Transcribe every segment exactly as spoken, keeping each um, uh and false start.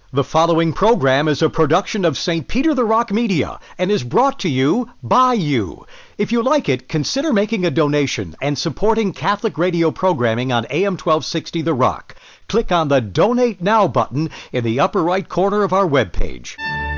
The following program is a production of Saint Peter the Rock Media and is brought to you by you. If you like it, consider making a donation and supporting Catholic radio programming on A M twelve sixty The Rock. Click on the Donate Now button in the upper right corner of our webpage.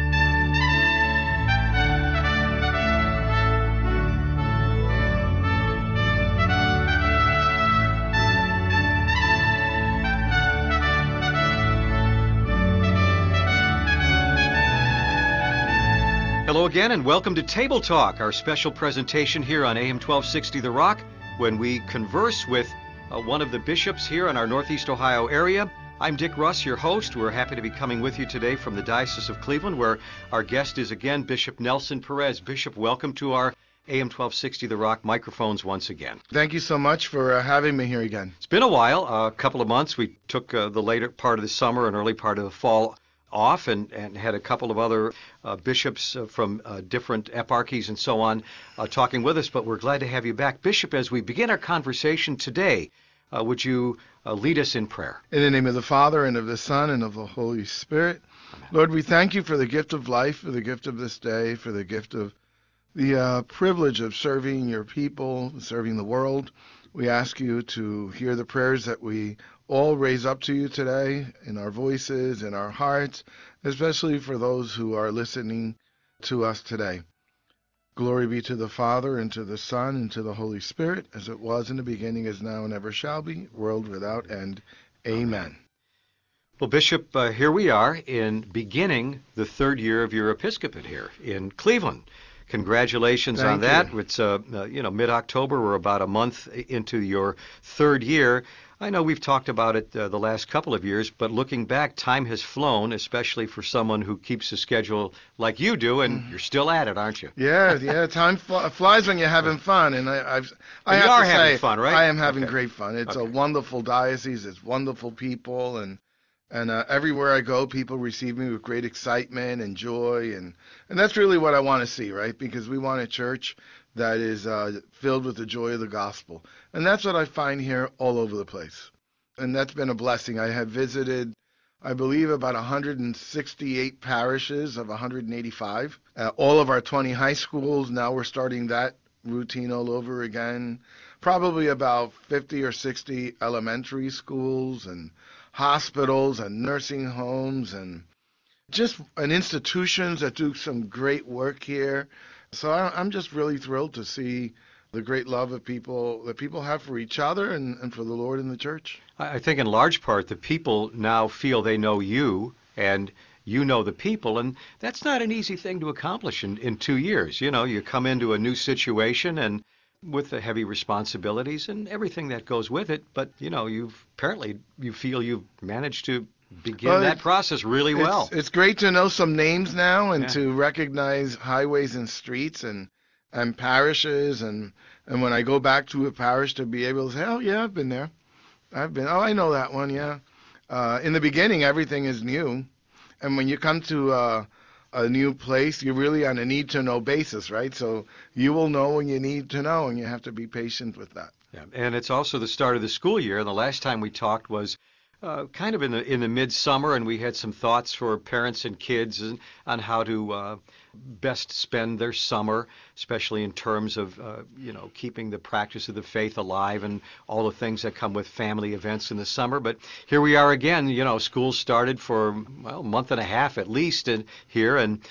Hello again and welcome to Table Talk, our special presentation here on A M twelve sixty The Rock, when we converse with uh, one of the bishops here in our Northeast Ohio area. I'm Dick Russ, your host. We're happy to be coming with you today from the Diocese of Cleveland, where our guest is again Bishop Nelson Perez. Bishop, welcome to our A M twelve sixty The Rock microphones once again. Thank you so much for uh, having me here again. It's been a while, uh, a couple of months. We took uh, the later part of the summer and early part of the fall off and, and had a couple of other uh, bishops uh, from uh, different eparchies and so on uh, talking with us, but we're glad to have you back. Bishop, as we begin our conversation today, uh, would you uh, lead us in prayer? In the name of the Father, and of the Son, and of the Holy Spirit. Amen. Lord, we thank you for the gift of life, for the gift of this day, for the gift of the uh, privilege of serving your people, serving the world. We ask you to hear the prayers that we all raise up to you today in our voices, in our hearts, especially for those who are listening to us today. Glory be to the Father, and to the Son, and to the Holy Spirit, as it was in the beginning, is now, and ever shall be, world without end. Amen. Well, Bishop, uh, here we are in beginning the third year of your episcopate here in Cleveland. Congratulations Thank on that. you. It's uh, uh, you know mid-October. We're about a month into your third year. I know we've talked about it uh, the last couple of years, but looking back, time has flown, especially for someone who keeps a schedule like you do, and mm. you're still at it, aren't you? Yeah, yeah. Time fl- flies when you're having fun, and I, I've, I and have you are to having say, fun, right? I am having okay. great fun. It's okay. a wonderful diocese. It's wonderful people, and and uh, everywhere I go, people receive me with great excitement and joy, and and that's really what I want to see, right? Because we want a church that is uh, filled with the joy of the gospel, and that's what I find here all over the place. And that's been a blessing. I have visited, I believe, about one hundred sixty-eight parishes of one hundred eighty-five. Uh, all of our twenty high schools, now we're starting that routine all over again. Probably about fifty or sixty elementary schools and hospitals and nursing homes and just and institutions that do some great work here. So I, I'm just really thrilled to see the great love of people that people have for each other and, and for the Lord and the church. I think in large part the people now feel they know you and you know the people, and that's not an easy thing to accomplish in, in two years. You know, you come into a new situation and with the heavy responsibilities and everything that goes with it, but you know, you've apparently you feel you've managed to begin well, that process really well. It's, it's great to know some names now and yeah. to recognize highways and streets and and parishes, and and when I go back to a parish to be able to say, oh yeah, I've been there. I've been, oh, I know that one, yeah. Uh, in the beginning, everything is new. And when you come to uh, a new place, you're really on a need-to-know basis, right? So you will know when you need to know, and you have to be patient with that. Yeah, and it's also the start of the school year. And the last time we talked was uh, kind of in the in the midsummer, and we had some thoughts for parents and kids and, on how to uh, best spend their summer, especially in terms of uh, you know keeping the practice of the faith alive and all the things that come with family events in the summer. But here we are again. You know, school started for well a month and a half at least in here, and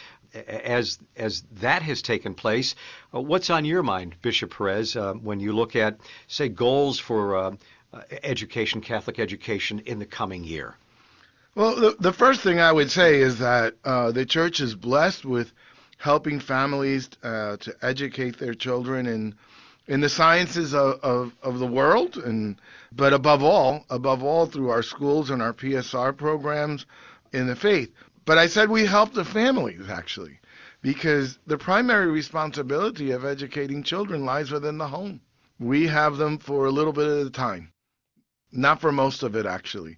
as as that has taken place, uh, what's on your mind, Bishop Perez, uh, when you look at say goals for uh, uh, education, Catholic education in the coming year? Well, the, the first thing I would say is that uh, the church is blessed with helping families uh, to educate their children in in the sciences of, of, of the world, and but above all, above all through our schools and our P S R programs in the faith. But I said we help the families, actually, because the primary responsibility of educating children lies within the home. We have them for a little bit at a time, not for most of it, actually.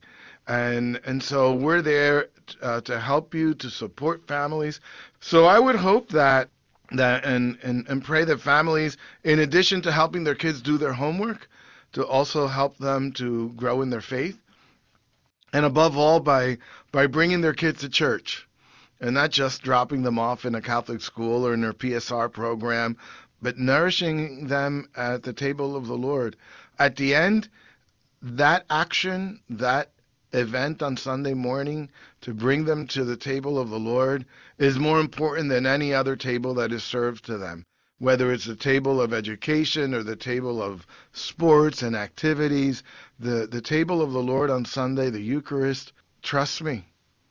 And and so we're there uh, to help you, to support families. So I would hope that that and, and, and pray that families, in addition to helping their kids do their homework, to also help them to grow in their faith. and above all by by bringing their kids to church and not just dropping them off in a Catholic school or in their P S R program, but nourishing them at the table of the Lord. At the end, that action, that event on Sunday morning to bring them to the table of the Lord is more important than any other table that is served to them. Whether it's the table of education or the table of sports and activities, the, the table of the Lord on Sunday, the Eucharist, trust me,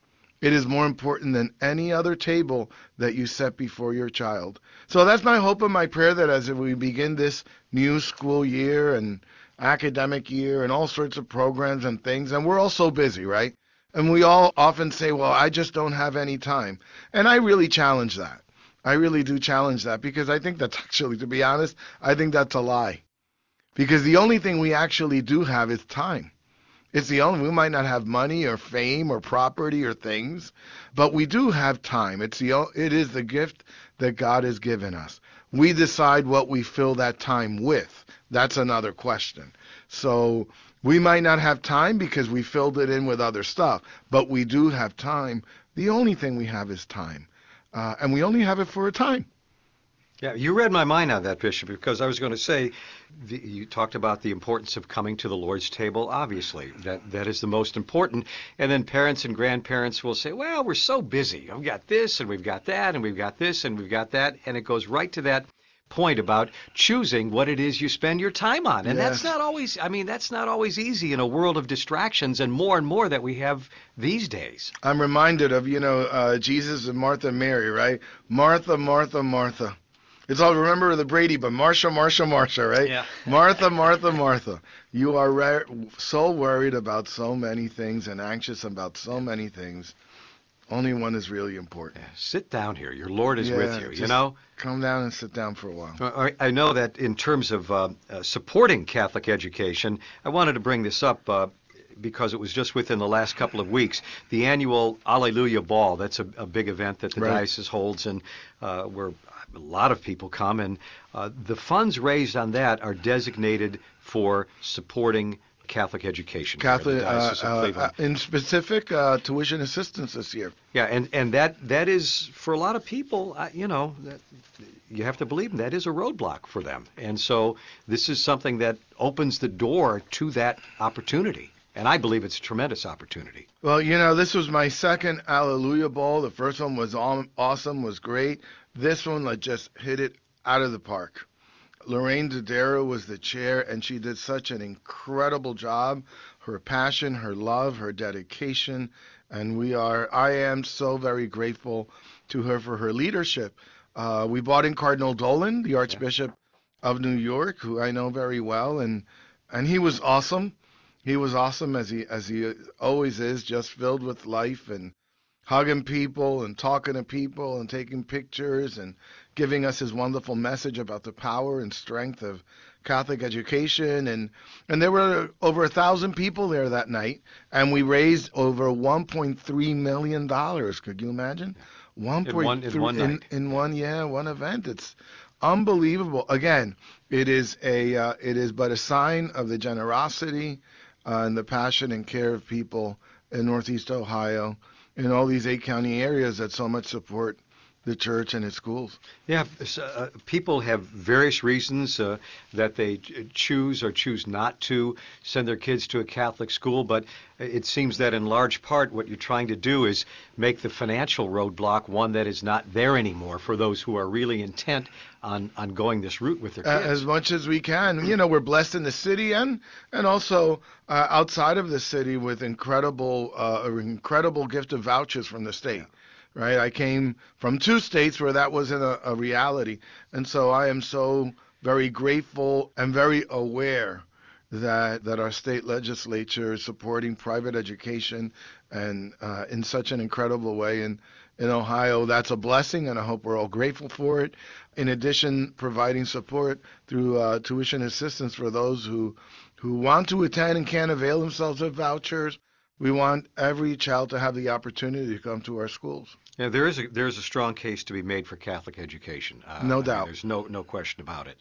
it is more important than any other table that you set before your child. So that's my hope and my prayer that as we begin this new school year and academic year and all sorts of programs and things, and we're all so busy, right? And we all often say, well, I just don't have any time. And I really challenge that. I really do challenge that because I think that's actually, to be honest, I think that's a lie. Because the only thing we actually do have is time. It's the only, we might not have money or fame or property or things, but we do have time. It's the, it is the gift that God has given us. We decide what we fill that time with. That's another question. So we might not have time because we filled it in with other stuff, but we do have time. The only thing we have is time. Uh, and we only have it for a time. Yeah, you read my mind on that, Bishop, because I was going to say, the, you talked about the importance of coming to the Lord's table. Obviously, that that is the most important. And then parents and grandparents will say, well, we're so busy. We've got this, and we've got that, and we've got this, and we've got that. And it goes right to that point about choosing what it is you spend your time on. And that's Yes. not always, I mean, that's not always easy in a world of distractions and more and more that we have these days. I'm reminded of, you know, uh, Jesus and Martha and Mary, right? Martha, Martha, Martha. It's all, remember the Brady, but Marcia, Marcia, Marcia, right? Yeah. Martha, Martha, Martha. You are re- so worried about so many things and anxious about so many things. Only one is really important. Yeah, sit down here. Your Lord is with Yeah, you, you just know? come down and sit down for a while. I I know that in terms of uh, uh, supporting Catholic education, I wanted to bring this up uh, because it was just within the last couple of weeks. The annual Alleluia Ball, that's a, a big event that the Right. diocese holds and uh, where a lot of people come. And uh, the funds raised on that are designated for supporting Catholic education here in the Catholic, uh, Diocese of uh, uh, Cleveland. in specific, uh, tuition assistance this year. Yeah, and, and that that is for a lot of people, uh, you know, that, you have to believe them, that is a roadblock for them. And so this is something that opens the door to that opportunity. And I believe it's a tremendous opportunity. Well, you know, this was my second Alleluia Bowl. The first one was awesome, was great. This one, like, just hit it out of the park. Lorraine Dodaro was the chair, and she did such an incredible job. Her passion, her love, her dedication, and we are, I am so very grateful to her for her leadership. Uh, we brought in Cardinal Dolan, the Yeah. Archbishop of New York, who I know very well, and and he was awesome. He was awesome as he as he always is, just filled with life and hugging people and talking to people and taking pictures and giving us his wonderful message about the power and strength of Catholic education. And, and there were over a thousand people there that night, and we raised over one point three million dollars. Could you imagine? In one in one point three one in, night. in one, yeah, one event. It's unbelievable. Again, it is a uh, it is but a sign of the generosity uh, and the passion and care of people in Northeast Ohio, in all these eight county areas that so much support the church and its schools. Yeah, s- uh, people have various reasons uh, that they ch- choose or choose not to send their kids to a Catholic school, but it seems that in large part what you're trying to do is make the financial roadblock one that is not there anymore for those who are really intent on, on going this route with their Uh, as kids. much as we can. You know, we're blessed in the city and and also uh, outside of the city with incredible uh, an incredible gift of vouchers from the Yeah. state. Right, I came from two states where that wasn't a, a reality, and so I am so very grateful and very aware that that our state legislature is supporting private education and uh, in such an incredible way. And in Ohio, that's a blessing, and I hope we're all grateful for it. In addition, providing support through uh, tuition assistance for those who who want to attend and can't avail themselves of vouchers. We want every child to have the opportunity to come to our schools. Yeah, there is a there is a strong case to be made for Catholic education. Uh, No I mean, doubt. there's no no question about it.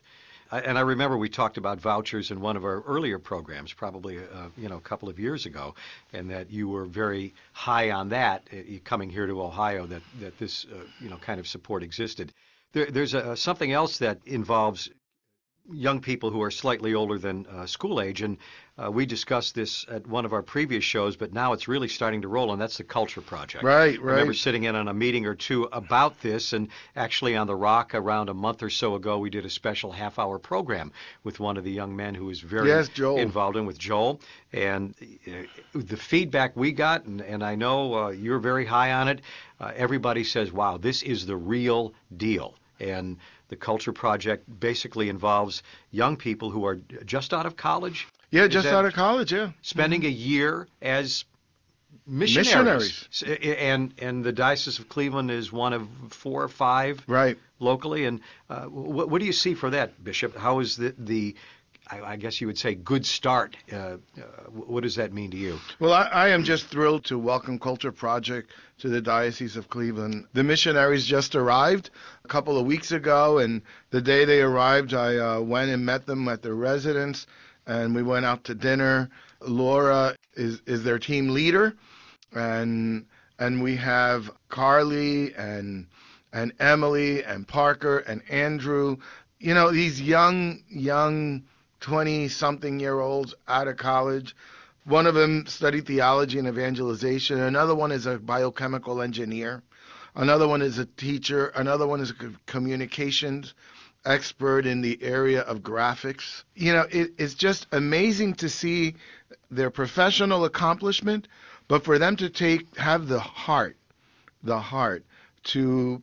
I- And I remember we talked about vouchers in one of our earlier programs, probably uh, you know a couple of years ago, and that you were very high on that uh, coming here to Ohio, that that this uh, you know kind of support existed. There, there's a, something else that involves young people who are slightly older than uh, school age, and uh, we discussed this at one of our previous shows, but now it's really starting to roll, and that's the Culture Project. Right, I remember right. sitting in on a meeting or two about this, and actually on The Rock around a month or so ago, we did a special half-hour program with one of the young men who was very Yes, Joel. involved in, with Joel, and uh, the feedback we got, and, and I know uh, you're very high on it, uh, everybody says, wow, this is the real deal. And the Culture Project basically involves young people who are just out of college. Yeah, Is just that out of college, yeah. spending a year as missionaries? Missionaries. S- And and the Diocese of Cleveland is one of four or five Right. locally. And uh, what, what do you see for that, Bishop? How is the the I, I guess you would say good start? Uh, uh, what does that mean to you? Well, I, I am just thrilled to welcome Culture Project to the Diocese of Cleveland. The missionaries just arrived a couple of weeks ago, and the day they arrived, I uh, went and met them at their residence, and we went out to dinner. Laura is, is their team leader, and and we have Carly and and Emily and Parker and Andrew. You know, these young young twenty something year olds out of college. One of them studied theology and evangelization. Another one is a biochemical engineer. Another one is a teacher. Another one is a communications expert in the area of graphics. You know, it, it's just amazing to see their professional accomplishment, but for them to take have the heart, the heart to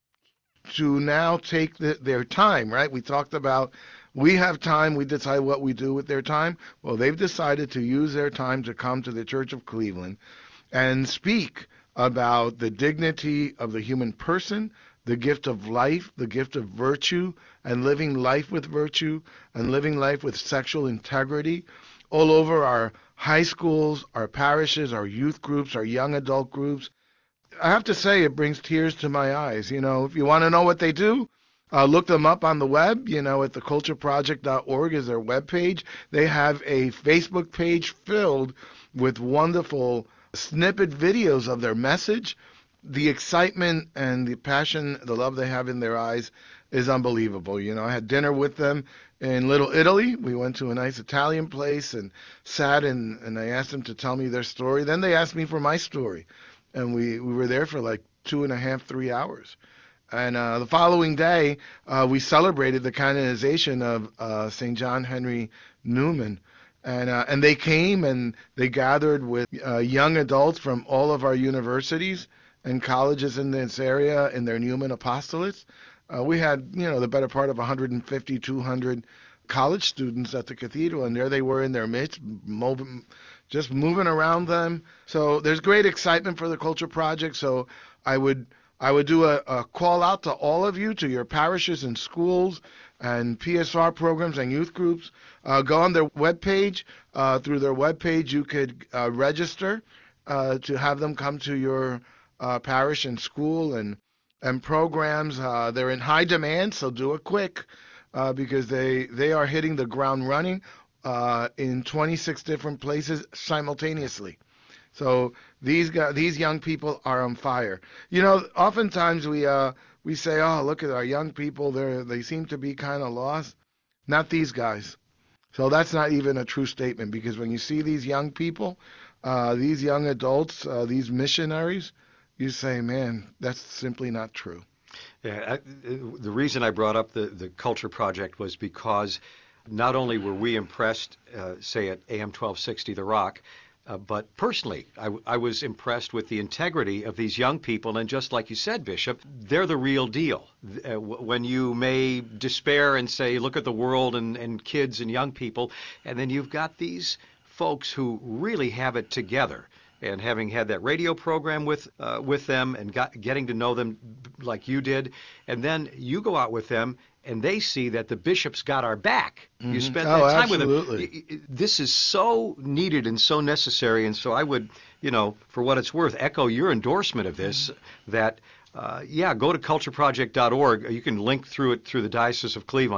to now take the, their time, right? We talked about we have time, we decide what we do with their time. Well, they've decided to use their time to come to the Church of Cleveland and speak about the dignity of the human person, the gift of life, the gift of virtue, and living life with virtue, and living life with sexual integrity all over our high schools, our parishes, our youth groups, our young adult groups. I have to say, it brings tears to my eyes. You know, if you want to know what they do, uh, look them up on the web. You know, at the culture project dot org is their webpage. They have a Facebook page filled with wonderful snippet videos of their message. The excitement and the passion, the love they have in their eyes is unbelievable. You know, I had dinner with them in Little Italy. We went to a nice Italian place and sat and, and I asked them to tell me their story. Then they asked me for my story. And we, we were there for like two and a half, three hours. And uh, the following day, uh, we celebrated the canonization of uh, Saint John Henry Newman. And, uh, and they came and they gathered with uh, young adults from all of our universities and colleges in this area in their Newman apostolates. Uh, we had, you know, the better part of one hundred fifty, two hundred college students at the cathedral, and there they were in their midst, moving, just moving around them. So there's great excitement for the Culture Project. So I would I would do a, a call out to all of you, to your parishes and schools and P S R programs and youth groups. Uh, go on their webpage. Uh, through their webpage, you could uh, register uh, to have them come to your uh, parish and school and and programs. Uh, they're in high demand, so do it quick uh, because they they are hitting the ground running uh, in twenty-six different places simultaneously. So these guys, these young people are on fire. You know, oftentimes we uh we say, oh, look at our young people. They they seem to be kind of lost. Not these guys. So that's not even a true statement because when you see these young people, uh, these young adults, uh, these missionaries, you say, man, that's simply not true. Yeah, I, the reason I brought up the, the Culture Project was because not only were we impressed, uh, say at A M twelve sixty The Rock, uh, but personally, I, w- I was impressed with the integrity of these young people. And just like you said, Bishop, they're the real deal. Uh, w- when you may despair and say, look at the world and, and kids and young people, and then you've got these folks who really have it together. And having had that radio program with uh, with them and got, getting to know them like you did, and then you go out with them and they see that the bishop's got our back. You Hmm. spent Oh, that time with them. absolutely. Y- y- This is so needed and so necessary, and so I would, you know, for what it's worth, echo your endorsement of this. That uh, yeah, go to culture project dot org. You can link through it through the Diocese of Cleveland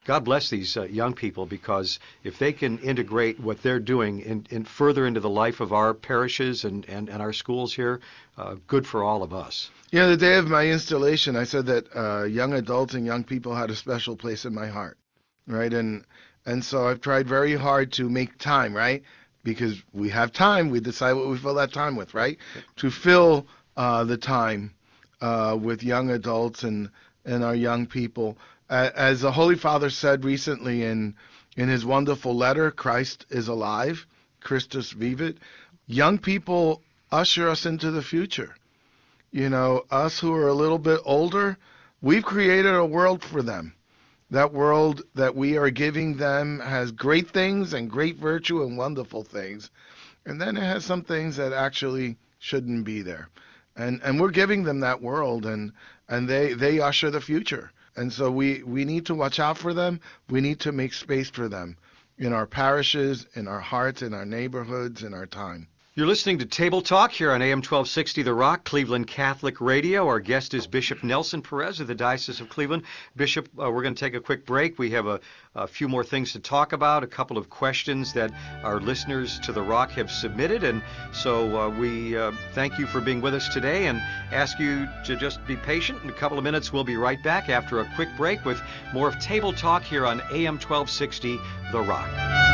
God bless these uh, young people, because if they can integrate what they're doing in, in further into the life of our parishes and, and, and our schools here, uh, good for all of us. Yeah, the day of my installation, I said that uh, young adults and young people had a special place in my heart, right? And and so I've tried very hard to make time, right? Because we have time, we decide what we fill that time with, right? To fill uh, the time uh, with young adults and and our young people. Uh, as the Holy Father said recently in in his wonderful letter, Christ is alive, Christus vivit. Young people usher us into the future. You know, us who are a little bit older, we've created a world for them. That world that we are giving them has great things and great virtue and wonderful things. And then it has some things that actually shouldn't be there. And and we're giving them that world, and and they they usher the future. And so we we need to watch out for them. We need to make space for them in our parishes, in our hearts, in our neighborhoods, in our time. You're listening to Table Talk here on A M twelve sixty The Rock, Cleveland Catholic Radio. Our guest is Bishop Nelson Perez of the Diocese of Cleveland. Bishop, uh, we're going to take a quick break. We have a, a few more things to talk about, a couple of questions that our listeners to The Rock have submitted. And so uh, we uh, thank you for being with us today and ask you to just be patient. In a couple of minutes, we'll be right back after a quick break with more of Table Talk here on A M twelve sixty The Rock.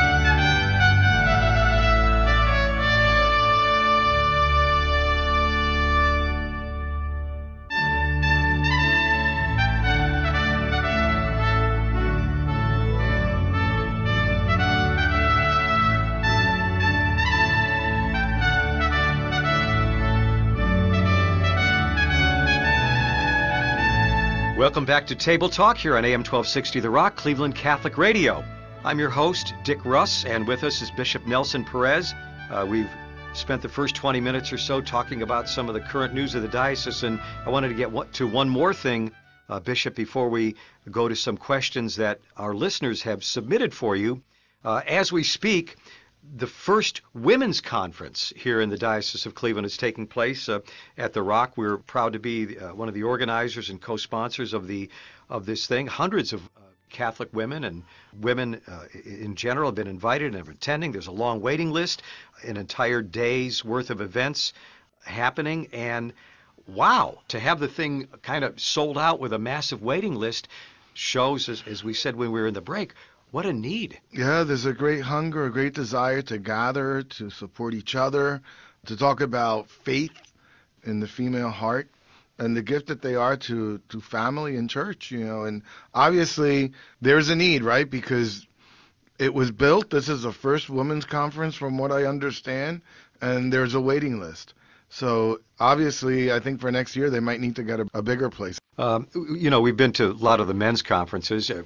Welcome back to Table Talk here on A M twelve sixty The Rock, Cleveland Catholic Radio. I'm your host, Dick Russ, and with us is Bishop Nelson Perez. Uh, we've spent the first twenty minutes or so talking about some of the current news of the diocese, and I wanted to get to one more thing, uh, Bishop, before we go to some questions that our listeners have submitted for you. Uh, as we speak, the first women's conference here in the Diocese of Cleveland is taking place uh, at The Rock. We're proud to be uh, one of the organizers and co-sponsors of the of this thing. Hundreds of uh, Catholic women and women uh, in general have been invited and are attending. There's a long waiting list, an entire day's worth of events happening, and wow, to have the thing kind of sold out with a massive waiting list shows, as, as we said when we were in the break, what a need. Yeah, there's a great hunger, a great desire to gather, to support each other, to talk about faith in the female heart and the gift that they are to, to family and church, you know. And obviously there's a need, right? Because it was built. This is the first women's conference from what I understand, and there's a waiting list. So obviously, I think for next year, they might need to get a, a bigger place. Um, you know, we've been to a lot of the men's conferences. Uh,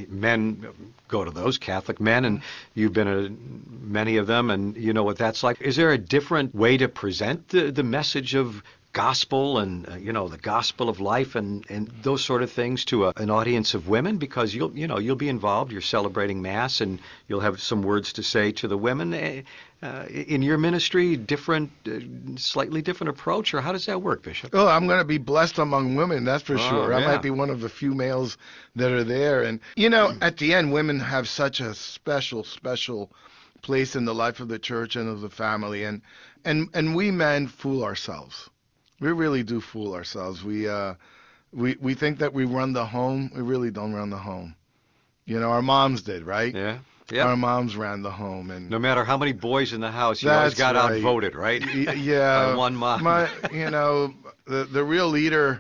men go to those, Catholic men, and you've been to many of them, and you know what that's like. Is there a different way to present the, the message of gospel and, uh, you know, the gospel of life and, and those sort of things to a, an audience of women? Because you'll, you know, you'll be involved. You're celebrating Mass, and you'll have some words to say to the women. Uh, in your ministry, different, uh, slightly different approach, or how does that work, Bishop? Oh, I'm going to be blessed among women, that's for Oh, sure. yeah. I might be one of the few males that are there. And, you know, at the end, women have such a special, special place in the life of the church and of the family. And, and, and we men fool ourselves. We really do fool ourselves. We, uh, we, we think that we run the home. We really don't run the home. You know, our moms did, right? Yeah. Yep. Our moms ran the home, and no matter how many boys in the house, you always got right. outvoted, right? Y- yeah, By one mom. My, you know, the the real leader,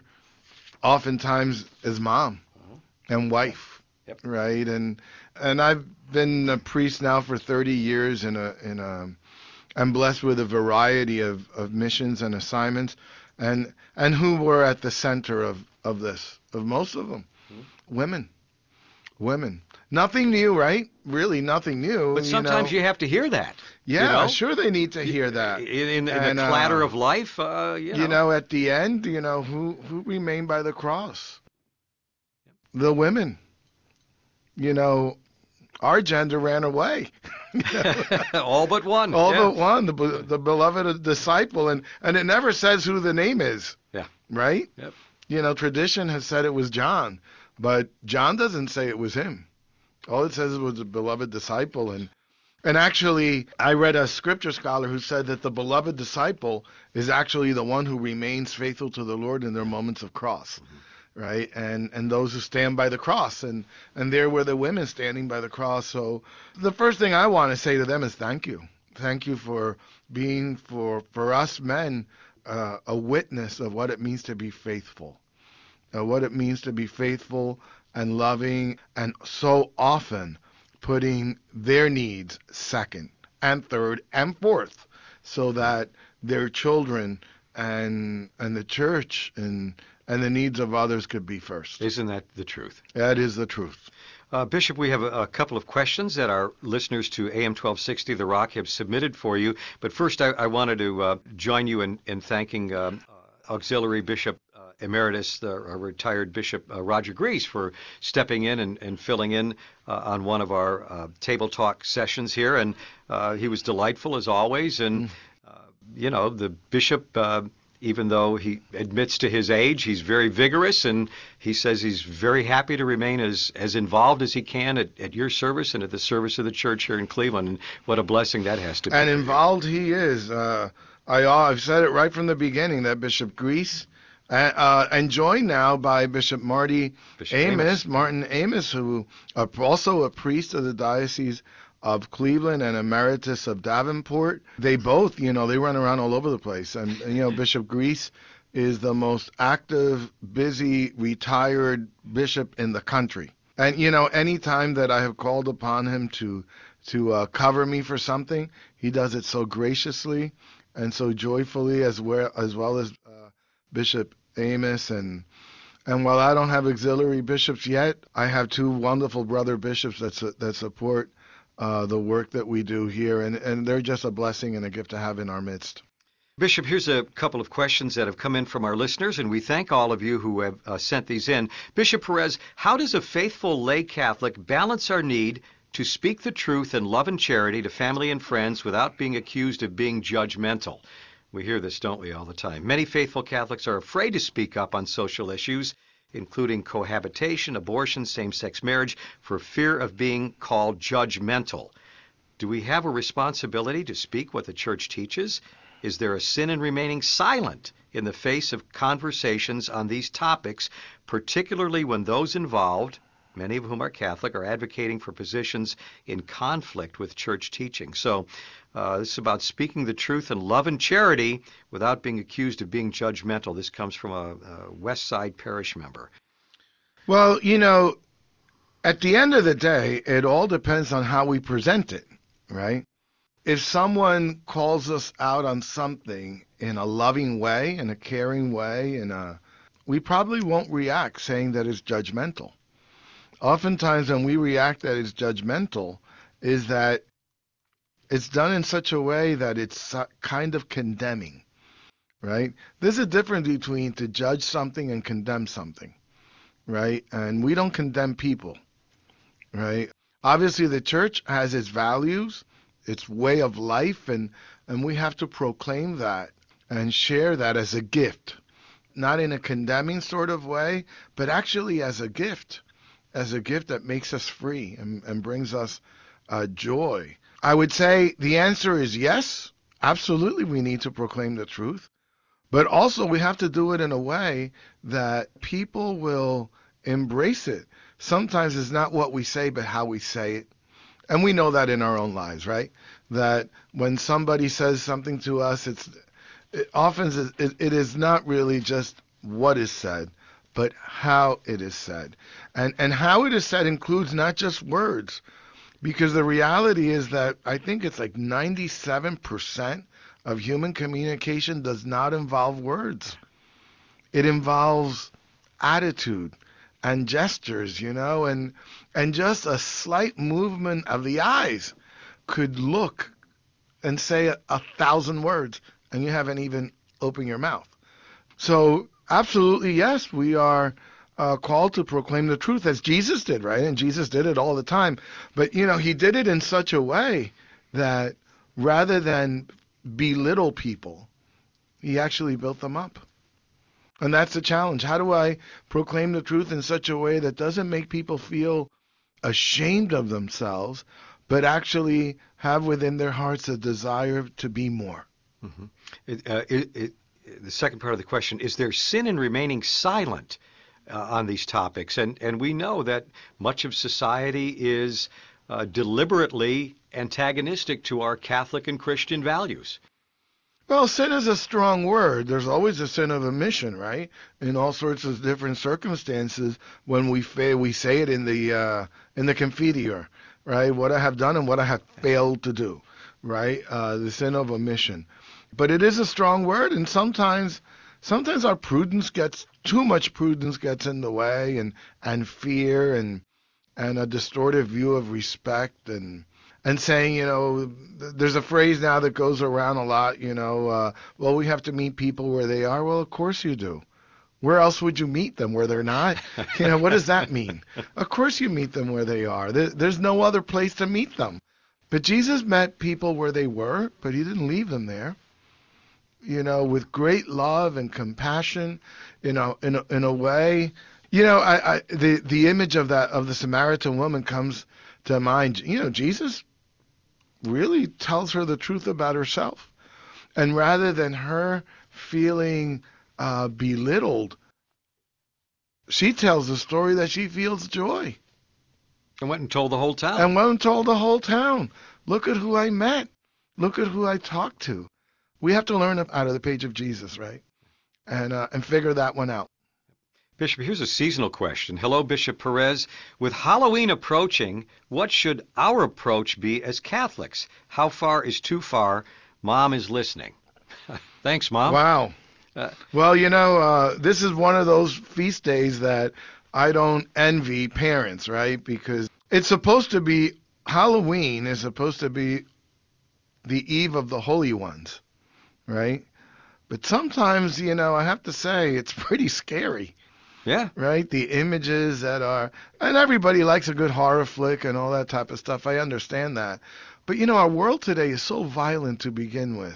oftentimes is mom and wife, Yep. right? And and I've been a priest now for thirty years, and a in a, I'm blessed with a variety of, of missions and assignments, and and who were at the center of of this, of most of them, mm-hmm. women, women. Nothing new, right? Really, nothing new. But sometimes you, know? you have to hear that. Yeah, you know? Sure they need to hear that. In, in, in and, the clatter uh, of life, uh, you know. You know, at the end, you know, who, who remained by the cross? The women. You know, our gender ran away. You know? All but one. All yeah. but one, the, the beloved disciple. And, and it never says who the name is. Yeah. Right? Yep. You know, tradition has said it was John, but John doesn't say it was him. All it says was a beloved disciple. And and actually, I read a scripture scholar who said that the beloved disciple is actually the one who remains faithful to the Lord in their moments of cross, right? And and those who stand by the cross, and and there were the women standing by the cross. So the first thing I want to say to them is thank you, thank you for being for for us men uh, a witness of what it means to be faithful, uh, what it means to be faithful and loving, and so often putting their needs second and third and fourth, so that their children and and the church and and the needs of others could be first. Isn't that the truth? That is the truth. Uh, Bishop, we have a, a couple of questions that our listeners to A M twelve sixty The Rock have submitted for you. But first, I, I wanted to uh, join you in, in thanking uh, Auxiliary Bishop uh, Emeritus, the uh, retired Bishop uh, Roger Grease, for stepping in and, and filling in uh, on one of our uh, table talk sessions here. And uh, he was delightful as always. And, Mm. uh, you know, the bishop, uh, even though he admits to his age, he's very vigorous, and he says he's very happy to remain as, as involved as he can at, at your service and at the service of the church here in Cleveland. And what a blessing that has to be. And involved he is. Uh, I, I've said it right from the beginning that Bishop Grease, uh, uh, and joined now by Bishop Marty Bishop Amos, Amos. Martin Amos, who uh, also a priest of the Diocese of Cleveland and emeritus of Davenport. They both, you know, they run around all over the place. And, and you know, Bishop Grease is the most active, busy, retired bishop in the country. And, you know, any time that I have called upon him to to uh, cover me for something, he does it so graciously and so joyfully, as well as well as uh, Bishop Amos. And and while I don't have auxiliary bishops yet, I have two wonderful brother bishops that su- that support uh, the work that we do here, and and they're just a blessing and a gift to have in our midst. Bishop, here's a couple of questions that have come in from our listeners, and we thank all of you who have uh, sent these in. Bishop Perez, how does a faithful lay Catholic balance our need to speak the truth in love and charity to family and friends without being accused of being judgmental? We hear this, don't we, all the time. Many faithful Catholics are afraid to speak up on social issues, including cohabitation, abortion, same-sex marriage, for fear of being called judgmental. Do we have a responsibility to speak what the Church teaches? Is there a sin in remaining silent in the face of conversations on these topics, particularly when those involved, many of whom are Catholic, are advocating for positions in conflict with church teaching? So uh, this is about speaking the truth in love and charity without being accused of being judgmental. This comes from a, a West Side Parish member. Well, you know, at the end of the day, it all depends on how we present it, right? If someone calls us out on something in a loving way, in a caring way, in a, we probably won't react saying that it's judgmental. Oftentimes when we react that it's judgmental is that it's done in such a way that it's kind of condemning, right? There's a difference between to judge something and condemn something, right? And we don't condemn people, right? Obviously the church has its values, its way of life, and and we have to proclaim that and share that as a gift, not in a condemning sort of way, but actually as a gift, as a gift that makes us free and, and brings us uh, joy. I would say the answer is yes, absolutely we need to proclaim the truth, but also we have to do it in a way that people will embrace it. Sometimes it's not what we say, but how we say it. And we know that in our own lives, right? That when somebody says something to us, it's it often it, it is not really just what is said, but how it is said. And and how it is said includes not just words, because the reality is that I think it's like ninety-seven percent of human communication does not involve words. It involves attitude and gestures, you know, and and just a slight movement of the eyes could look and say a, a thousand words, and you haven't even opened your mouth. So absolutely, yes, we are uh, called to proclaim the truth as Jesus did, right? And Jesus did it all the time. But, you know, he did it in such a way that rather than belittle people, he actually built them up. And that's the challenge. How do I proclaim the truth in such a way that doesn't make people feel ashamed of themselves, but actually have within their hearts a desire to be more. hmm It, uh, it, it, the second part of the question, is there sin in remaining silent uh, on these topics? And, and we know that much of society is uh, deliberately antagonistic to our Catholic and Christian values. Well, sin is a strong word. There's always a sin of omission, right? In all sorts of different circumstances, when we fail, we say it in the uh, in the Confiteor, right? What I have done and what I have failed to do, right? Uh, the sin of omission. But it is a strong word, and sometimes, sometimes our prudence gets too much. Prudence gets in the way, and and fear, and and a distorted view of respect, and and saying, you know, there's a phrase now that goes around a lot, you know, uh, well, we have to meet people where they are. Well, of course you do. Where else would you meet them, where they're not? You know, what does that mean? Of course you meet them where they are. There, there's no other place to meet them. But Jesus met people where they were, but he didn't leave them there. You know, with great love and compassion, you know, in a, in a way. You know, I, I the the image of that of the Samaritan woman comes to mind. You know, Jesus really tells her the truth about herself. And rather than her feeling uh, belittled, she tells the story that she feels joy. I went and told the whole town. And went and told the whole town, look at who I met. Look at who I talked to. We have to learn out of the page of Jesus, right? And uh, and figure that one out. Bishop, here's a seasonal question. Hello, Bishop Perez. With Halloween approaching, what should our approach be as Catholics? How far is too far? Mom is listening. Thanks, Mom. Wow. Uh, Well, you know, uh, this is one of those feast days that I don't envy parents, right? Because it's supposed to be, Halloween is supposed to be the eve of the holy ones, right? But sometimes, you know, I have to say, it's pretty scary, yeah. right? The images that are, and everybody likes a good horror flick and all that type of stuff. I understand that. But, you know, our world today is so violent to begin with.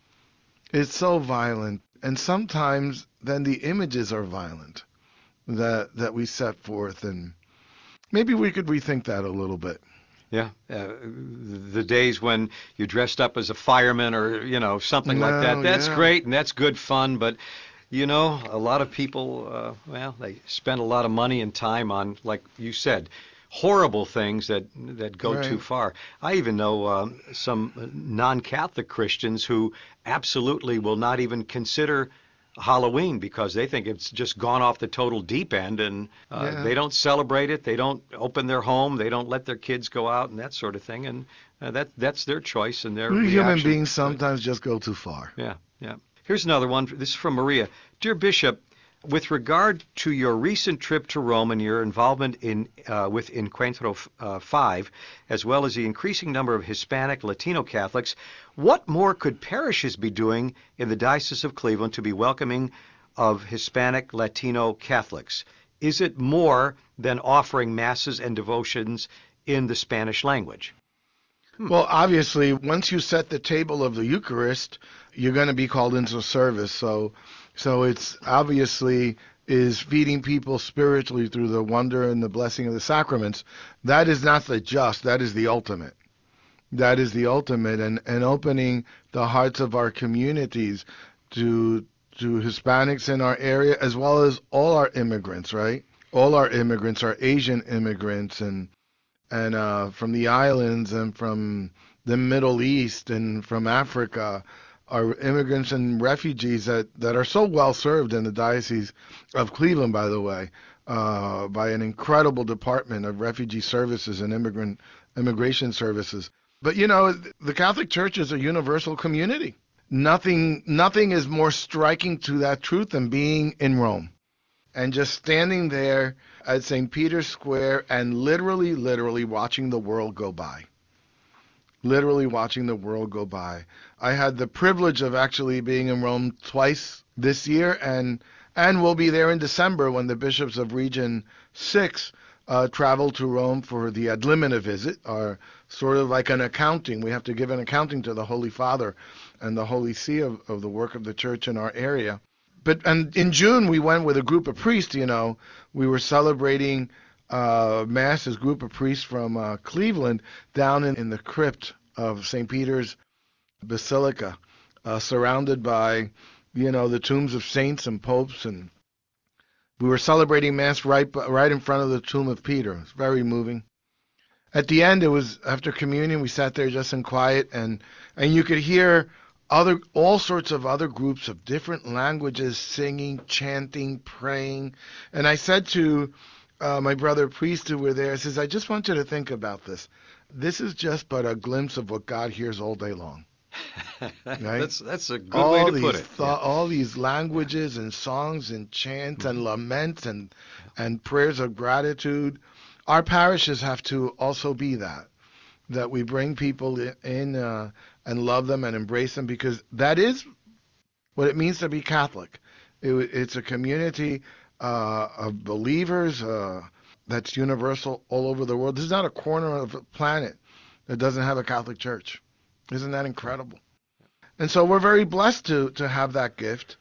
It's so violent. And sometimes then the images are violent that that we set forth. And maybe we could rethink that a little bit. Yeah, uh, the days when you're dressed up as a fireman or, you know, something like that, No, that's yeah. great and that's good fun. But, you know, a lot of people, uh, well, they spend a lot of money and time on, like you said, horrible things that that go Right. too far. I even know um, some non-Catholic Christians who absolutely will not even consider Halloween because they think it's just gone off the total deep end, and uh, Yeah. they don't celebrate it. They don't open their home. They don't let their kids go out and that sort of thing. And uh, that that's their choice and their We human reaction beings to it. sometimes just go too far. Yeah, yeah. Here's another one. This is from Maria. Dear Bishop, with regard to your recent trip to Rome and your involvement in uh, with Encuentro uh, five, as well as the increasing number of Hispanic Latino Catholics, what more could parishes be doing in the Diocese of Cleveland to be welcoming of Hispanic Latino Catholics? Is it more than offering masses and devotions in the Spanish language? Hmm. Well, obviously, once you set the table of the Eucharist, you're going to be called into service. So, so it's obviously is feeding people spiritually through the wonder and the blessing of the sacraments. That is not the just. That is the ultimate. That is the ultimate, and and opening the hearts of our communities to to Hispanics in our area as well as all our immigrants, right? All our immigrants, our Asian immigrants, and and uh, from the islands and from the Middle East and from Africa, are immigrants and refugees that, that are so well served in the Diocese of Cleveland, by the way, uh, by an incredible department of refugee services and immigrant immigration services. But you know, the Catholic Church is a universal community. Nothing, nothing is more striking to that truth than being in Rome and just standing there at Saint Peter's Square and literally, literally watching the world go by. Literally watching the world go by. I had the privilege of actually being in Rome twice this year, and and we'll be there in December when the bishops of Region six uh, travel to Rome for the Ad Limina visit, or sort of like an accounting. We have to give an accounting to the Holy Father and the Holy See of, of the work of the Church in our area. But and in June we went with a group of priests. You know, we were celebrating uh, mass, this group of priests from uh, Cleveland, down in, in the crypt of Saint Peter's Basilica, uh, surrounded by, you know, the tombs of saints and popes, and we were celebrating mass right right in front of the tomb of Peter. It was very moving. At the end, it was after communion. We sat there just in quiet, and and you could hear other all sorts of other groups of different languages singing, chanting, praying. And I said to uh, my brother priest who were there, I says, I just want you to think about this. This is just but a glimpse of what God hears all day long. Right? That's that's a good way all to put these it. th- Yeah. all these languages and songs and chants and Mhm. laments and and prayers of gratitude. Our parishes have to also be that that we bring people i- in uh, and love them and embrace them, because that is what it means to be Catholic. It, it's a community uh, of believers uh, that's universal all over the world. There's not a corner of the planet that doesn't have a Catholic church. Isn't that incredible? And so we're very blessed to to have that gift.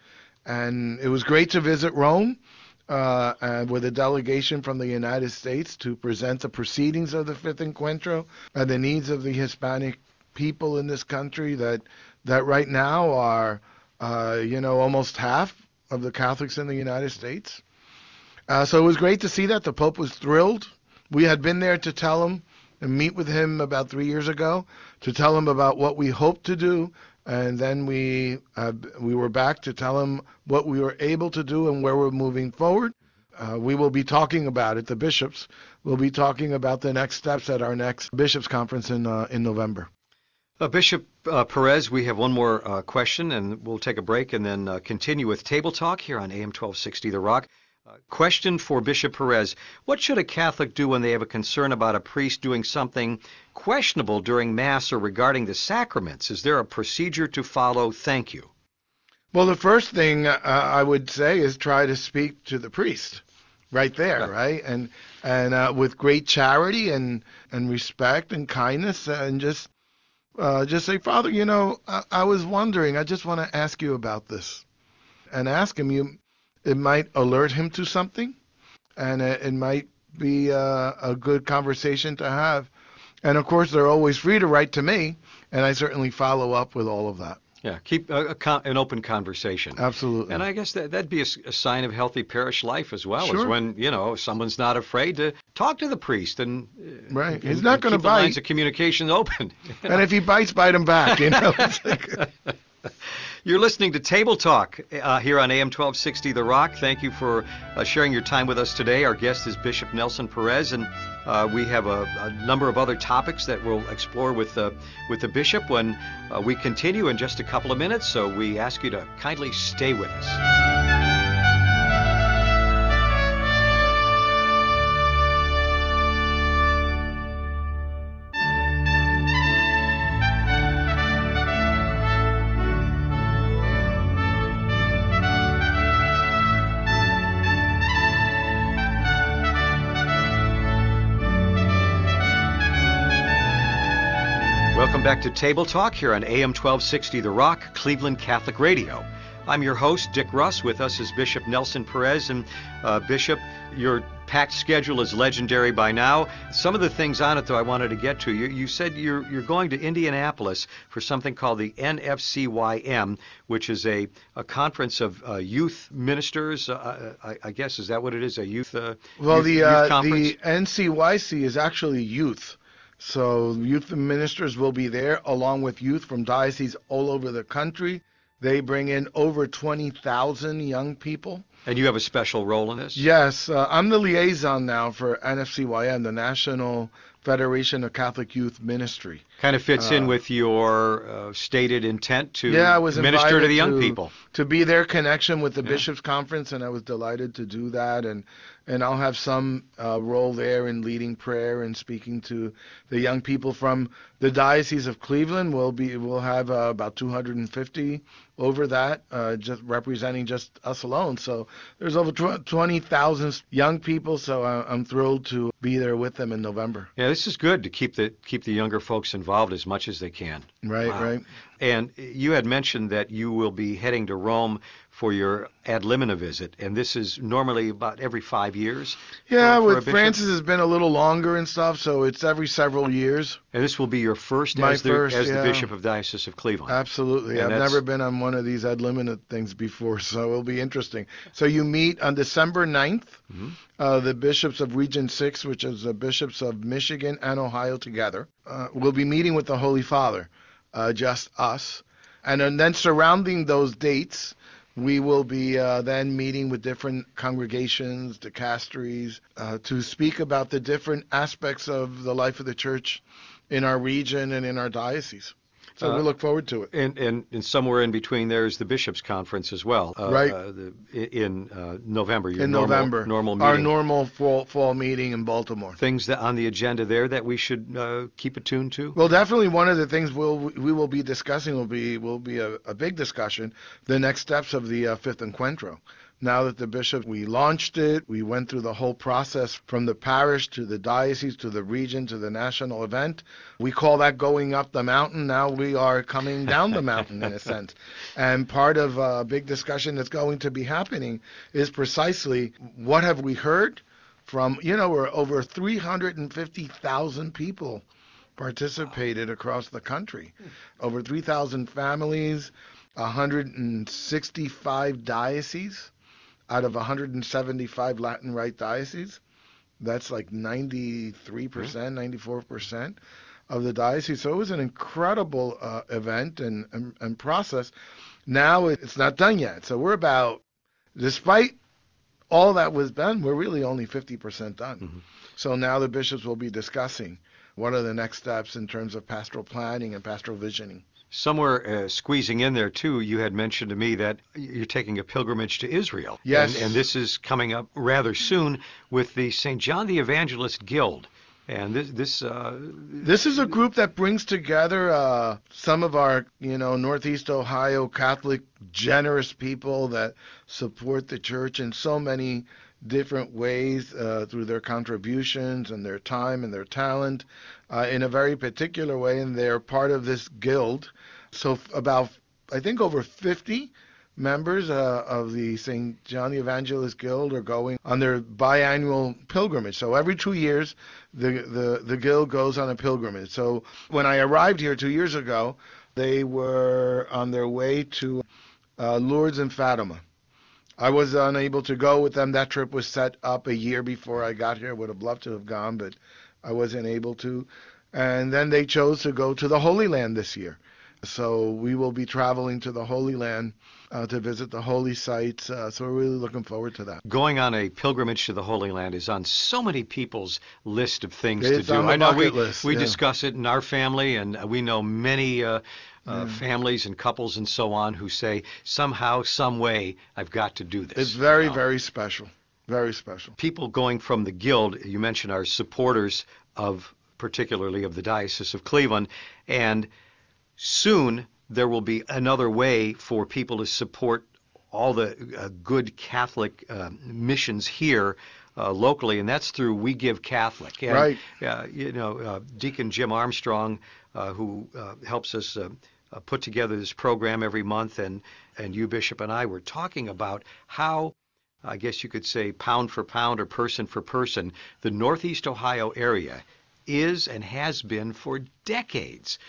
And it was great to visit Rome uh, and with a delegation from the United States to present the proceedings of the Fifth Encuentro and the needs of the Hispanic people in this country that that right now are, uh, you know, almost half of the Catholics in the United States. Uh, so it was great to see that. The Pope was thrilled. We had been there to tell him and meet with him about three years ago to tell him about what we hoped to do, and then we uh, we were back to tell him what we were able to do and where we're moving forward. Uh, we will be talking about it. The bishops will be talking about the next steps at our next bishops conference in uh, in November. Uh, Bishop uh, Perez, we have one more uh, question, and we'll take a break and then uh, continue with Table Talk here on A M twelve sixty The Rock. Uh, question for Bishop Perez. What should a Catholic do when they have a concern about a priest doing something questionable during Mass or regarding the sacraments? Is there a procedure to follow? Thank you. Well, the first thing uh, I would say is try to speak to the priest right there, Right. right? And and uh, with great charity and and respect and kindness, and just uh, just say, Father, you know, I, I was wondering. I just want to ask you about this, and ask him. You, it might alert him to something, and it, it might be uh, a good conversation to have. And of course, they're always free to write to me, and I certainly follow up with all of that. Yeah, keep a, a con- an open conversation. And Absolutely. I guess that, that'd be a, s- a sign of healthy parish life as well, as Sure. when, you know, someone's not afraid to talk to the priest and, uh, Right. He's and, not and going to keep the lines bite. of communication open. You And know? if he bites, bite him back. You know. It's like, You're listening to Table Talk uh, here on A M twelve sixty The Rock. Thank you for uh, sharing your time with us today. Our guest is Bishop Nelson Perez, and uh, we have a, a number of other topics that we'll explore with uh, with the bishop when uh, we continue in just a couple of minutes. So we ask you to kindly stay with us. Welcome back to Table Talk here on A M twelve sixty The Rock, Cleveland Catholic Radio. I'm your host, Dick Russ. With us is Bishop Nelson Perez. And uh, Bishop, your packed schedule is legendary by now. Some of the things on it, though, I wanted to get to. You, you said you're, you're going to Indianapolis for something called the N F C Y M, which is a, a conference of uh, youth ministers. Uh, I, I guess, is that what it is, a youth, uh, well, youth, the youth uh, conference? the N C Y C is actually youth. So youth ministers will be there along with youth from dioceses all over the country. They bring in over twenty thousand young people. And you have a special role in this? Yes, uh, I'm the liaison now for N F C Y M, the National Federation of Catholic Youth Ministry. Kind of fits in Uh, with your uh, stated intent Yeah, I to was minister to invited the young to people. to be their connection with the Yeah. bishops' conference, and I was delighted to do that. And and I'll have some uh, role there in leading prayer and speaking to the young people from the Diocese of Cleveland. We'll be we'll have uh, about two hundred fifty over that, uh, just representing just us alone. So there's over twenty thousand young people. So I- I'm thrilled to be there with them in November. Yeah, this is good to keep the keep the younger folks involved as much as they can. Right, Wow. right. And you had mentioned that you will be heading to Rome for your ad limina visit, and this is normally about every five years Yeah, for, for a with bishop. Francis has been a little longer and stuff, so it's every several years. And this will be your first My as the first, as the yeah. Bishop of Diocese of Cleveland. Absolutely. And I've never that's been on one of these ad limina things before, so it'll be interesting. So you meet on December ninth, mhm. uh, the bishops of Region six, which is the bishops of Michigan and Ohio together. Uh, we'll be meeting with the Holy Father, uh, just us. And then then surrounding those dates, we will be uh, then meeting with different congregations, dicasteries, uh, to speak about the different aspects of the life of the church in our region and in our diocese. So we uh, look forward to it. and, and and somewhere in between there is the Bishops' Conference as well, uh, Right. uh, the, in uh, November, your In normal November, normal our meeting. normal fall fall meeting in Baltimore. Things that on the agenda there that we should uh, keep attuned to. Well, definitely one of the things we'll we will be discussing will be will be a, a big discussion, the next steps of the uh, fifth encuentro. Now that the bishop, we launched it, we went through the whole process from the parish to the diocese to the region to the national event. We call that going up the mountain. Now we are coming down the mountain in a sense. And part of a big discussion that's going to be happening is precisely what have we heard from, you know, we're over three hundred fifty thousand people participated across the country. Over three thousand families, one hundred sixty-five dioceses out of one hundred seventy-five Latin Rite dioceses. That's like ninety-three percent, ninety-four percent of the diocese. So it was an incredible uh, event and, and, and process. Now it's not done yet. So we're about, despite all that was done, we're really only fifty percent done. Mm-hmm. So now the bishops will be discussing what are the next steps in terms of pastoral planning and pastoral visioning. Somewhere uh, squeezing in there too, you had mentioned to me that you're taking a pilgrimage to Israel, and and Yes, this is coming up rather soon with the Saint John the Evangelist Guild, and this this uh, this is a group that brings together uh, some of our, you know, Northeast Ohio Catholic generous people that support the church in so many different ways uh, through their contributions and their time and their talent uh, in a very particular way, and they're part of this guild. So f- about, I think, over fifty members uh, of the Saint John the Evangelist Guild are going on their biannual pilgrimage. So every two years, the, the, the guild goes on a pilgrimage. So when I arrived here two years ago, they were on their way to uh, Lourdes and Fatima. I was unable to go with them. That trip was set up a year before I got here. Would have loved to have gone, but I wasn't able to. And then they chose to go to the Holy Land this year. So we will be traveling to the Holy Land uh, to visit the holy sites. Uh, so we're really looking forward to that. going on a pilgrimage to the Holy Land is on so many people's list of things to It's do. on the I know bucket we list. we Yeah. discuss it in our family, and we know many uh, uh, Yeah. families and couples and so on who say somehow, some way, I've got to do It's this. You very, know, very special. Very special. people going from the guild, you mentioned, are supporters of particularly of the Diocese of Cleveland, and soon there will be another way for people to support all the uh, good Catholic uh, missions here uh, locally, and that's through We Give Catholic. And Right. uh, you know, uh, Deacon Jim Armstrong, uh, who uh, helps us uh, uh, put together this program every month, and and you, Bishop, and I were talking about how, I guess you could say, pound for pound or person for person, the Northeast Ohio area is and has been for decades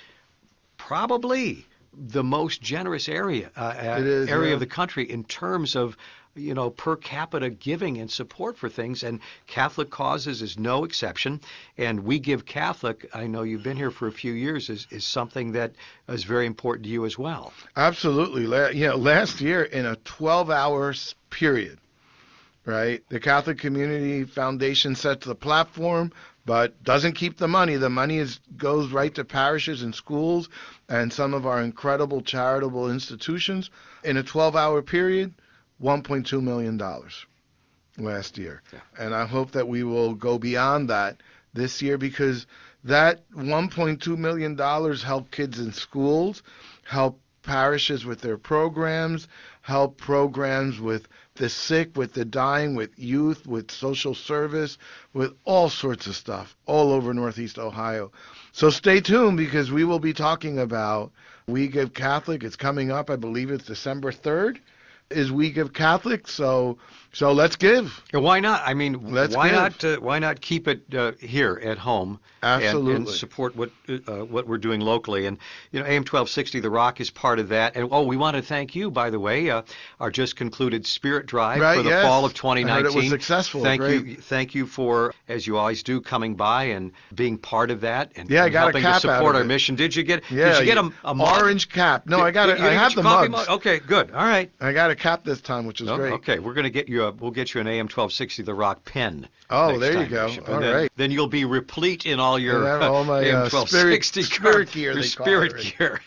probably the most generous area uh, uh, It is, area of yeah. the country in terms of you know per capita giving and support for things, and Catholic causes is no exception. And We Give Catholic, I know you've been here for a few years, is, is something that is very important to you as well. Absolutely. La- You know, last year in a twelve-hour period, right? The Catholic Community Foundation sets the platform, but doesn't keep the money. The money is goes right to parishes and schools and some of our incredible charitable institutions. In a twelve-hour period, one point two million dollars last year. Yeah. And I hope that we will go beyond that this year, because that one point two million dollars help kids in schools, help parishes with their programs, help programs with the sick, with the dying, with youth, with social service, with all sorts of stuff all over Northeast Ohio. So stay tuned because we will be talking about We Give Catholic. It's coming up. I believe it's December third is We Give Catholic. So so let's give. Yeah, why not? I mean, Let's why give. not? Uh, why not keep it uh, here at home and, and Absolutely. support what uh, what we're doing locally? And you know, A M twelve sixty, The Rock is part of that. And oh, we want to thank you, by the way, uh, our just concluded Spirit Drive Right, for the yes. fall of I heard it was twenty nineteen. successful. Thank Great. you, thank you for, as you always do, coming by and being part of that and, Yeah, I and got a helping to cap out support of our it. mission. Did you get? Yeah, did you get you- a, a mug? orange cap. No, Did- I got you it. didn't I get have your the coffee mugs. mug? Okay, good. All right. I got a cap this time, which is Oh, great. okay, we're gonna get you a we'll get you an A M twelve sixty The Rock pen. Oh, next there you time, go. Bishop. All And then, right. then you'll be replete in all your And then all my, A M uh, twelve spirit- sixty spirit gear, your they call spirit it. gear.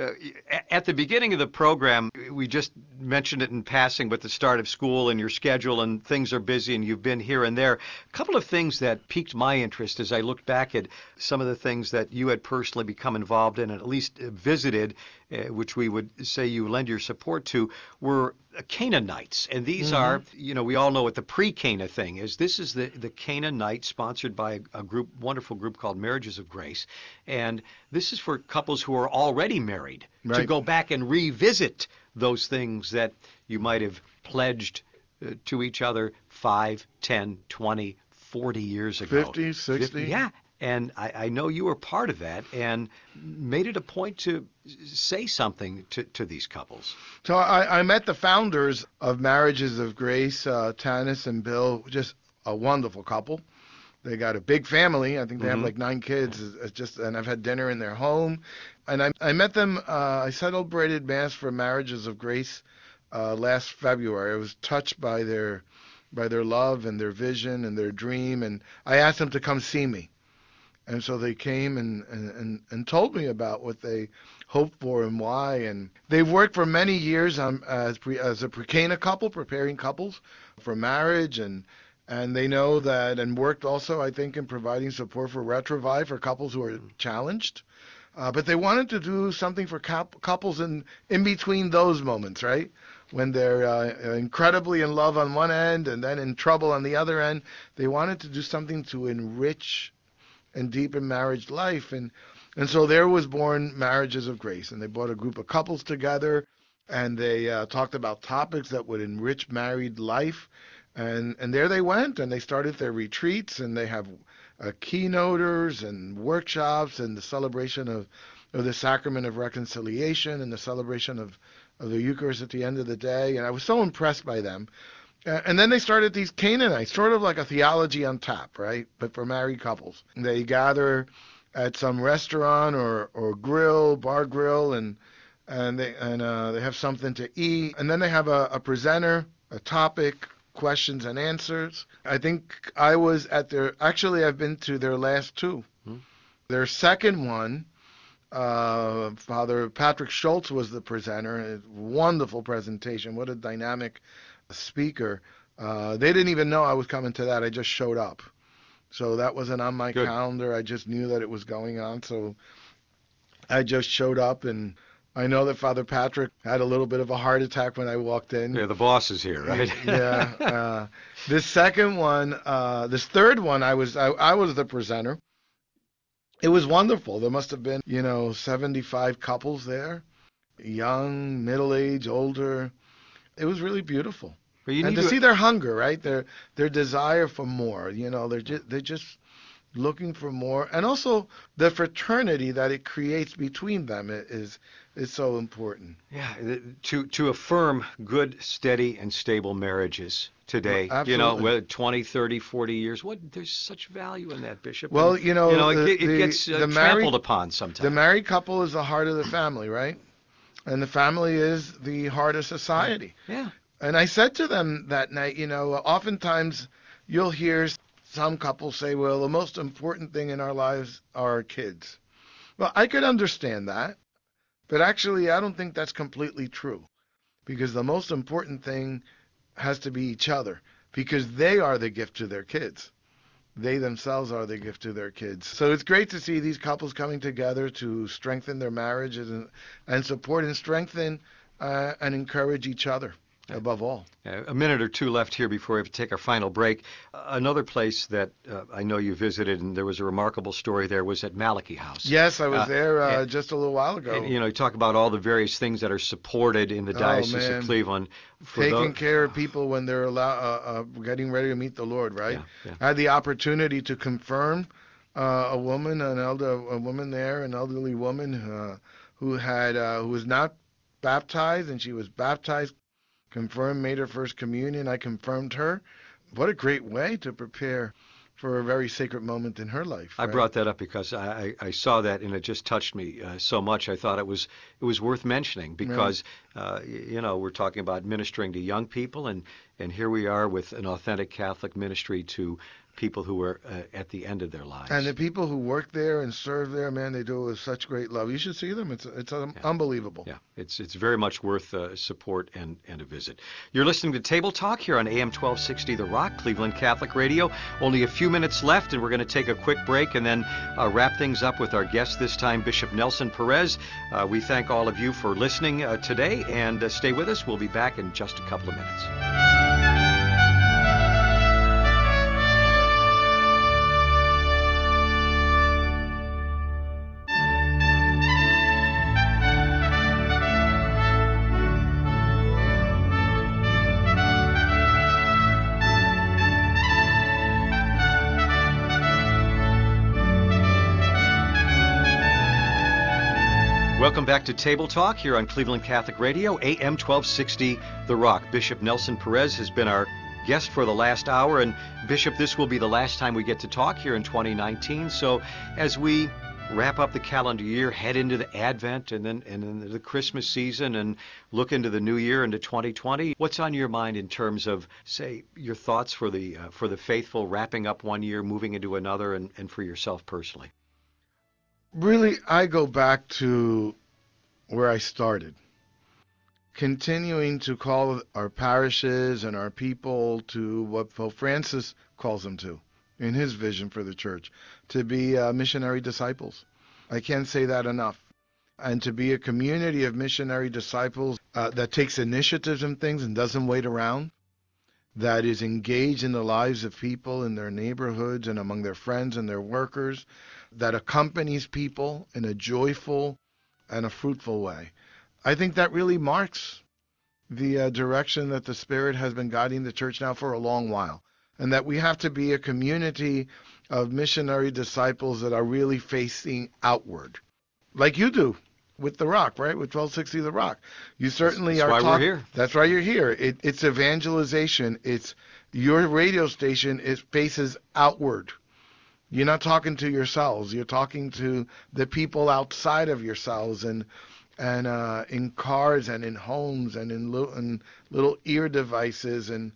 At the beginning of the program, we just mentioned it in passing, but the start of school and your schedule and things are busy and you've been here and there. A couple of things that piqued my interest as I looked back at some of the things that you had personally become involved in and at least visited, uh, which we would say you lend your support to, were Cana Nights. And these Mhm. are, you know, we all know what the pre-Cana thing is. This is the, the Cana Night sponsored by a, a group, wonderful group called Marriages of Grace. And this is for couples who are already married to Right. go back and revisit those things that you might have pledged uh, to each other five, ten, twenty, forty years ago. fifty, sixty. Yeah. And I, I know you were part of that and made it a point to say something to, to these couples. So I, I met the founders of Marriages of Grace, uh, Tanis and Bill, just a wonderful couple. They got a big family. I think they have Mhm. like nine kids. It's it's just, and I've had dinner in their home. And I, I met them. Uh, I celebrated Mass for Marriages of Grace uh, last February. I was touched by their by their love and their vision and their dream. And I asked them to come see me. And so they came and, and, and, and told me about what they hoped for and why. And they've worked for many years um, as pre, as a pre-Cana couple, preparing couples for marriage, and and they know that, and worked also, I think, in providing support for Retrovive for couples who are challenged. Uh, but they wanted to do something for coup- couples in in between those moments, right? When they're uh, incredibly in love on one end and then in trouble on the other end. They wanted to do something to enrich and deepen marriage life. And and so there was born Marriages of Grace. And they brought a group of couples together, and they uh, talked about topics that would enrich married life. And and there they went, and they started their retreats, and they have uh, keynoters and workshops, and the celebration of, of the sacrament of reconciliation, and the celebration of, of the Eucharist at the end of the day. And I was so impressed by them. Uh, And then they started these Canaanites, sort of like a theology on tap, right? But for married couples. They gather at some restaurant or, or grill, bar grill, and and they and uh, they have something to eat. And then they have a, a presenter, a topic, questions and answers. I think I was at their, actually I've been to their last two. Hmm. Their second one, uh, Father Patrick Schultz was the presenter. A wonderful presentation. What a dynamic speaker. Uh, they didn't even know I was coming to that. I just showed up. So that wasn't on my Good. calendar. I just knew that it was going on. So I just showed up, and I know that Father Patrick had a little bit of a heart attack when I walked in. Yeah, the boss is here, right? yeah. Uh, this second one, uh, this third one, I was I, I was the presenter. It was wonderful. There must have been, you know, seventy-five couples there, young, middle-aged, older. It was really beautiful. But you And need to to see their hunger, right? Their their desire for more. You know, they're just they're just looking for more, and also the fraternity that it creates between them is is so important. Yeah, th- to to affirm good, steady, and stable marriages today. R- You know, absolutely. with twenty, thirty, forty years. What there's such value in that, Bishop. Well, And, you know, you know, it, the ge- it the, gets uh, the trampled married upon the sometimes. married couple is the heart of the family, right? And the family is the heart of society. Yeah. And I said to them that night, you know, oftentimes you'll hear some couples say, well, the most important thing in our lives are our kids. Well, I could understand that, but actually, I don't think that's completely true, because the most important thing has to be each other, because they are the gift to their kids. They themselves are the gift to their kids. So it's great to see these couples coming together to strengthen their marriages and, and support and strengthen uh, and encourage each other. above all. Uh, a minute or two left here before we have to take our final break. Uh, another place that uh, I know you visited, and there was a remarkable story there, was at Malachi House. Yes, I was Uh, there uh, and, just a little while ago. and, you know, you talk about all the various things that are supported in the Oh, Diocese man. of Cleveland. For Taking tho- care of people when they're allow, uh, uh, getting ready to meet the Lord, right? Yeah, yeah. I had the opportunity to confirm uh, a woman, an elder, a woman there, an elderly woman uh, who had uh, who was not baptized, and she was baptized, confirmed, made her first communion. I confirmed her. What a great way to prepare for a very sacred moment in her life, I right? brought that up because I, I I saw that and it just touched me uh, so much. I thought it was it was worth mentioning Right. because uh, y- you know we're talking about ministering to young people, and and here we are with an authentic Catholic ministry to people who are uh, at the end of their And the lives. people who work there and serve there, man, they do it with such great love. You should see them. It's it's um, Yeah. unbelievable. Yeah, it's it's very much worth uh, support and, and a visit. You're listening to Table Talk here on A M twelve sixty The Rock, Cleveland Catholic Radio. Only a few minutes left, and we're going to take a quick break and then uh, wrap things up with our guest this time, Bishop Nelson Perez. Uh, we thank all of you for listening uh, today, and uh, stay with us. We'll be back in just a couple of minutes. Welcome back to Table Talk here on Cleveland Catholic Radio, A M twelve sixty The Rock. Bishop Nelson Perez has been our guest for the last hour, and Bishop, this will be the last time we get to talk here in twenty nineteen. So as we wrap up the calendar year, head into the Advent and then and then the Christmas season, and look into the new year, into twenty twenty, what's on your mind in terms of, say, your thoughts for the uh, for the faithful, wrapping up one year, moving into another, and, and for yourself personally? Really, I go back to where I started, continuing to call our parishes and our people to what Pope Francis calls them to in his vision for the church, to be uh, missionary disciples. I can't say that enough. And to be a community of missionary disciples uh, that takes initiatives and things and doesn't wait around, that is engaged in the lives of people in their neighborhoods and among their friends and their workers, that accompanies people in a joyful and a fruitful way. I think that really marks the uh, direction that the Spirit has been guiding the church now for a long while, and that we have to be a community of missionary disciples that are really facing outward, like you do with The Rock, right? With twelve sixty The Rock. You That's, certainly that's are why we're talking. here. That's why you're here. It, it's evangelization. It's your radio station. It faces outward. You're not talking to yourselves. You're talking to the people outside of yourselves, and and uh, in cars and in homes and in little, in little ear devices, and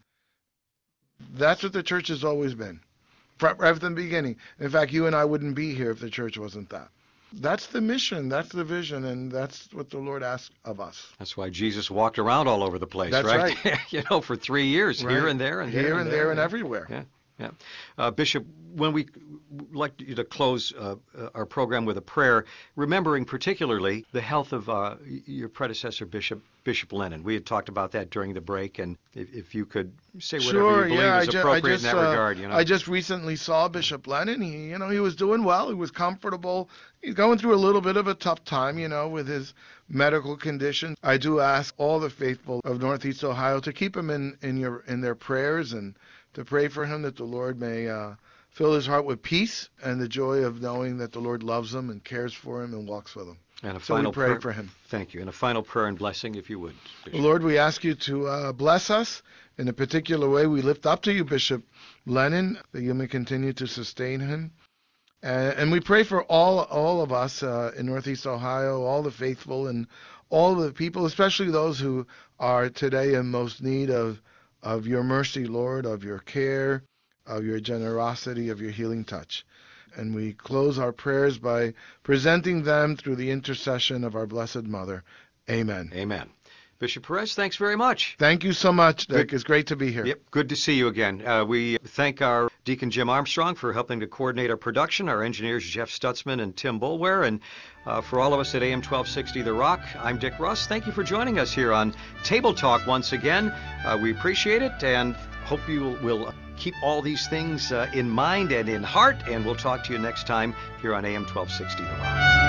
that's what the church has always been, right from the beginning. In fact, you and I wouldn't be here if the church wasn't that. That's the mission, that's the vision, and that's what the Lord asks of us. That's why Jesus walked around all over the place, That's right? right. you know, for three years, Right. here and there and there Here and and there. there and Yeah, everywhere. yeah, yeah. Uh, Bishop, when we like you to close uh, uh, our program with a prayer, remembering particularly the health of uh, y- your predecessor, Bishop Bishop Lennon. We had talked about that during the break, and if, if you could say whatever you Sure, believe yeah. I, is ju- I appropriate in just that uh, regard, you know. I just recently saw Bishop Lennon. He, you know, he was doing well. He was comfortable. He's going through a little bit of a tough time, you know, with his medical condition. I do ask all the faithful of Northeast Ohio to keep him in in your in their prayers, and to pray for him that the Lord may uh, fill his heart with peace and the joy of knowing that the Lord loves him and cares for him and walks with him. And a So we final pray prayer. for him. Thank you. And a final prayer and blessing, if you would, Bishop. Lord, we ask you to uh, bless us in a particular way. We lift up to you Bishop Lennon, that you may continue to sustain him. And, and we pray for all all of us uh, in Northeast Ohio, all the faithful and all of the people, especially those who are today in most need of of your mercy, Lord, of your care, of your generosity, of your healing touch. And we close our prayers by presenting them through the intercession of our Blessed Mother. Amen. Amen. Bishop Perez, thanks very much. Thank you so much, Dick. Good. It's great to be here. Yep, good to see you again. Uh, we thank our Deacon Jim Armstrong for helping to coordinate our production, our engineers Jeff Stutzman and Tim Bulware, and uh, for all of us at A M twelve sixty The Rock, I'm Dick Russ. Thank you for joining us here on Table Talk once again. Uh, we appreciate it and hope you will keep all these things uh, in mind and in heart, and we'll talk to you next time here on A M twelve sixty The Rock.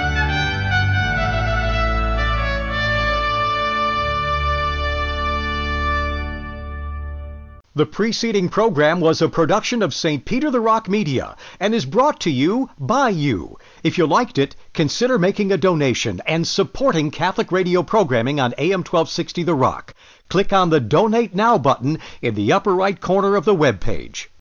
The preceding program was a production of Saint Peter the Rock Media and is brought to you by you. If you liked it, consider making a donation and supporting Catholic radio programming on A M twelve sixty The Rock. Click on the Donate Now button in the upper right corner of the web page.